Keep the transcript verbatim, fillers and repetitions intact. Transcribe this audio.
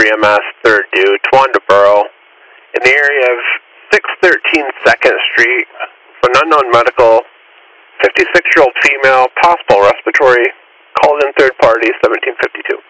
E M S, third due, Twandaboro, in the area of six thirteen second Street, for an unknown medical, fifty-six-year-old female, possible respiratory, called in third party, seventeen fifty-two.